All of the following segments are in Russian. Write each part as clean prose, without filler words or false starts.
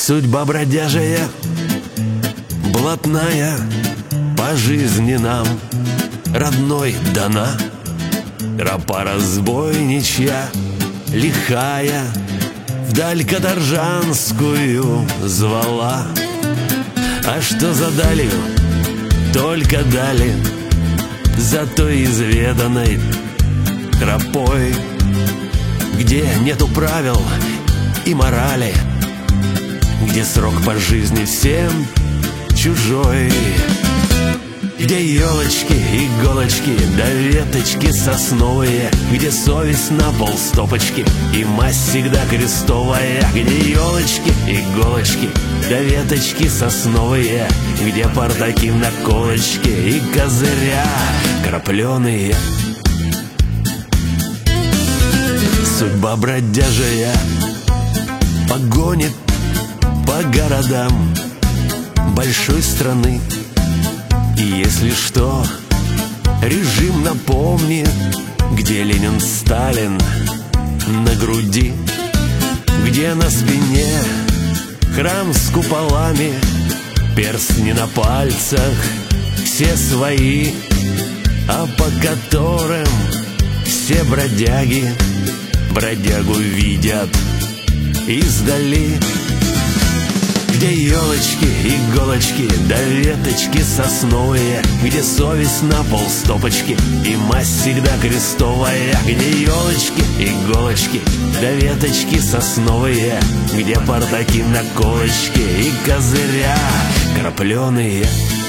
Судьба бродяжая, блатная, по жизни нам родной дана. Тропа разбойничья, лихая, вдаль каторжанскую звала. А что за далью, только дали, за той изведанной тропой, где нету правил и морали, где срок по жизни всем чужой, где елочки, иголочки, да веточки сосновые, где совесть на полстопочки и мазь всегда крестовая, где елочки, иголочки, да веточки сосновые, где пардаки на колочке и козыря крапленые. Судьба бродяжая погонит по городам большой страны. И если что, режим напомнит, где Ленин, Сталин на груди, где на спине храм с куполами, перстни на пальцах все свои, а по которым все бродяги бродягу видят издали. Где елочки, иголочки, да веточки сосновые, где совесть на полстопочки и мазь всегда крестовая, где елочки, иголочки, да веточки сосновые, где пардаки на колочке и козыря крапленые.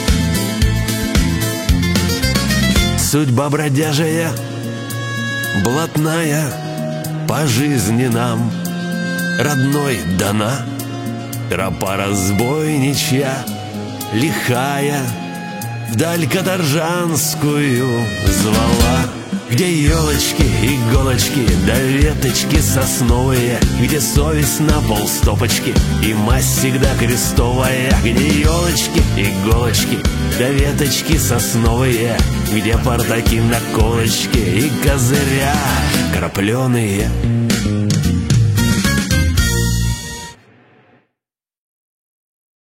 Судьба бродяжая, блатная, по жизни нам родной дана. Тропа разбойничья, лихая, вдаль каторжанскую звала. Где елочки, иголочки, да веточки сосновые, где совесть на полстопочки и мазь всегда крестовая, где елочки, иголочки, да веточки сосновые, где пардаки на колочке и козыря крапленые.